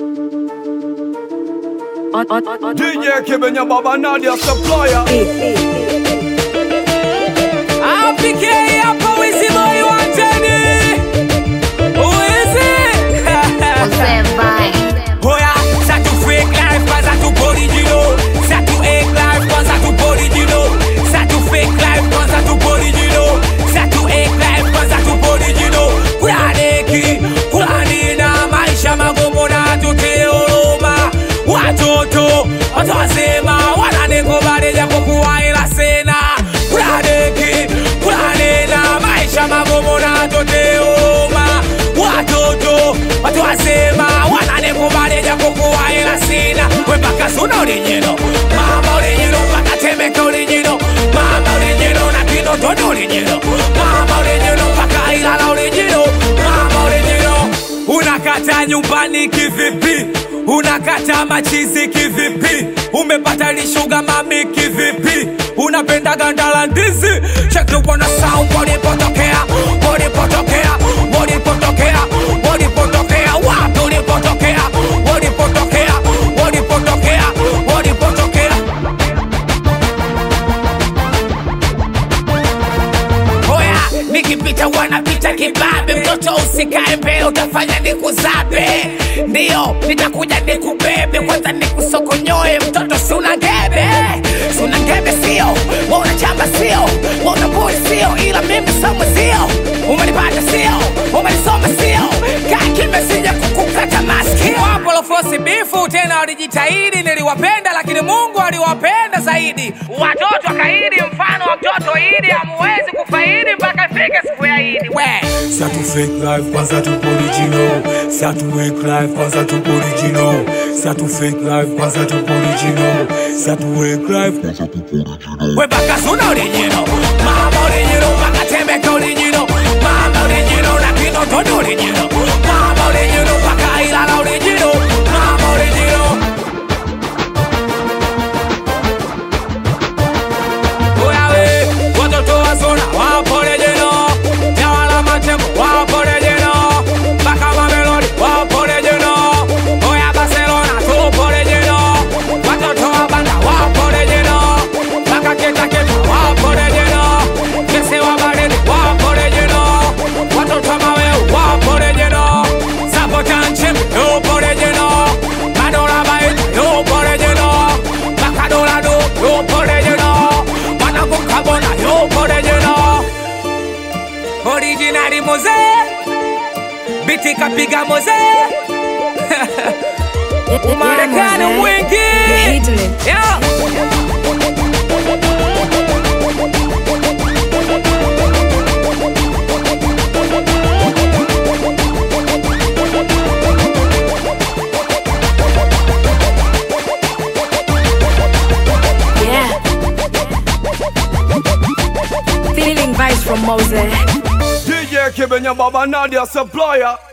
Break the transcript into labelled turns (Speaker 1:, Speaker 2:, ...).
Speaker 1: DJ Kibenya Baba Nadia supplier.
Speaker 2: APK hapa wizi boy wanteni. Who is it? Hoya, ça tu fake life, pas ça tu original. Ça tu fake life, pas ça tu original. Ça tu fake life, pas ça tu original. Ça tu fake life, pas ça tu original. Kurani na maisha magumu na tuteoroma. Watoto, watu wasema wananingobale japo kuwa ila sena. Kurani na maisha magumu na tuteoroma. Watoto, watu wasema wananingobale japo kuwa ila sena. Webaka suna original, mama original, baka temeka original. Mama original na kino todo original. Mama original, baka ilala original. Mama original. Unakata nyumbani kivipi? Unakata machizi kivipi? Umepata lishuga mami kivipi? Unapenda gandala ndizi? Check the one sound, walipotokea, walipotokea, walipotokea, walipotokea, wapi ulipotokea, walipotokea, walipotokea, walipotokea. Hoya, nikipita wanapita kibabe. Mtoto usikae mbele utafanya nikuzabe. Ndio, nitakuja nikubebe. Kwanza nikusokonyoe mtoto si unangebe. Si unangebe sio, wana chamba sio, wana boy sio. Ila mimi somwe sio, umenipata sio, umenisoma sio. Kaa kimya sija kukukata masikio. Wapo lofosi bifu tena walijitahidi. Niliwapenda lakini Mungu aliwapenda zaidi. Watoto wakaidi mfano wa mtoto Idi. Hamuwezi kufaidi mpaka ifike siku ya Idi.
Speaker 3: Ça tu fake life, pas ça tu original. Ça tu fake life, pas ça tu original. Ça tu fake life, pas ça tu original. Ça tu fake life, pas ça tu original.
Speaker 2: Webaka suna original, mama original, baka temeka original. Mama original na kino todo original. Mama original, baka ilala original. Mama original. Oya we, watoto wa zona wapo original. Jawala Matembo wapo original. Baka Mamelodi wapo original. Oya Barcelona tupo original. Watoto wa Banda wapo original. Baka Keta Keta wapo original. Kese wa Baridi wapo original. Watoto wa Maweu wapo original. Sapotan Chimp yupo original. Madola Baita yupo original. Baka Dolado yupo original. Wanangu Kabona yupo original. Originali Moze, biti kapiga Moze. Umarekani mwingi. Yeah.
Speaker 4: Yeah. Feeling vibes from Mose.
Speaker 1: DJ Kibenya Baba Nadia supplier.